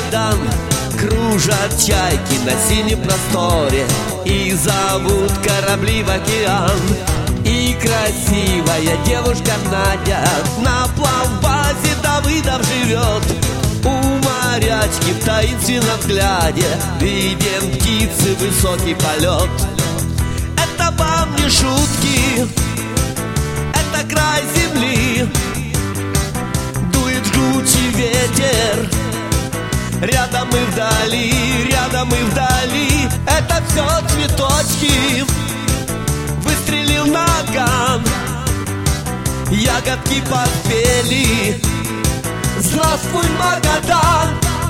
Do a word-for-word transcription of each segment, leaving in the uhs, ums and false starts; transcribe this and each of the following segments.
Магадан. Кружат чайки на синем просторе и зовут корабли в океан. И красивая девушка Надя на плавбазе Давыдов живет. У морячки в таинственном взгляде виден птицы высокий полет. Это вам не шутки, это край земли. Дует жгучий ветер, рядом и вдали, рядом и вдали. Это все цветочки. Выстрелил наган, ягодки поспели. Здравствуй, Магадан!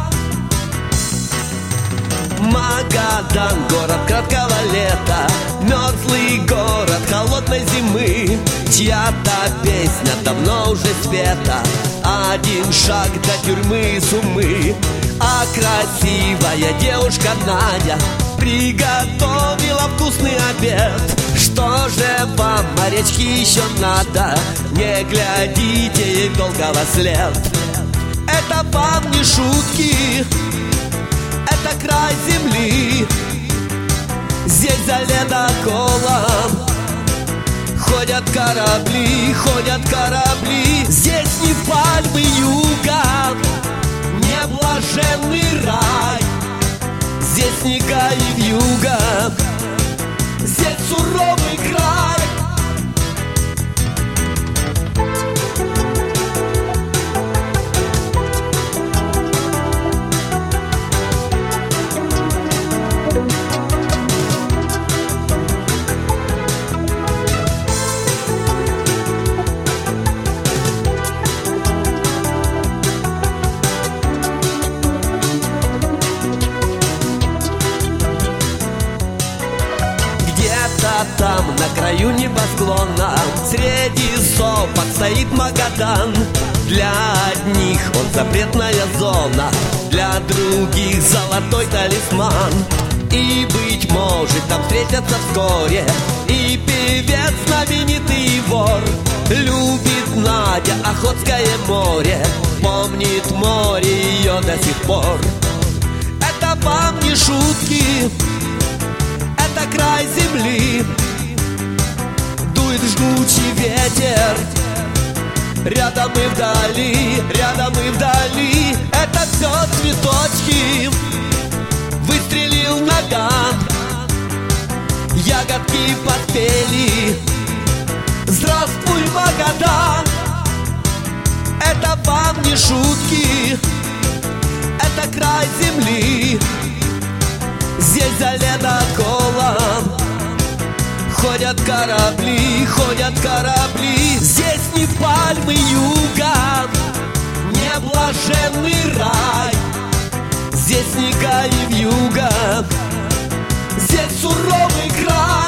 Магадан, город краткого лета, мерзлый город холодной зимы. Чья-то песня давно уже спета, один шаг до тюрьмы и сумы. А красивая девушка Надя приготовила вкусный обед. Что же вам, морячки, еще надо? Не глядите ей долго во след. Это вам не шутки, это край земли. Здесь за ледоколом ходят корабли, ходят корабли. Здесь не пальмы юга, не блаженный рай. Здесь снега и вьюга, здесь суровый край. Там, на краю небосклона, среди сопок стоит Магадан. Для одних он запретная зона, для других золотой талисман. И, быть может, там встретятся вскоре и певец, знаменитый вор. Любит Надя Охотское море, помнит море ее до сих пор. Это вам не шутки, это край земли. Дует жгучий ветер, рядом и вдали, рядом и вдали. Это все цветочки. Выстрелил наган, ягодки подпели. Здравствуй, Магадан! Это вам не шутки, это край земли. Здесь за ледоколом ходят корабли, ходят корабли. Здесь не пальмы юга, не блаженный рай. Здесь снега и вьюга, здесь суровый край.